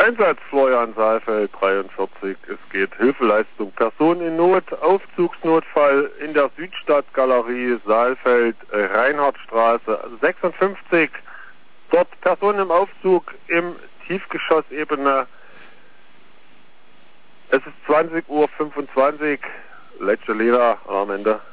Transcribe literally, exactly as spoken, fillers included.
Einsatz Florian Saalfeld dreiundvierzig. Es geht Hilfeleistung. Person in Not, Aufzugsnotfall in der Südstadtgalerie Saalfeld, äh, Reinhardtstraße sechsundfünfzig. Dort Person im Aufzug im Tiefgeschossebene. Es ist zwanzig Uhr fünfundzwanzig. Letzte Lieder am Ende.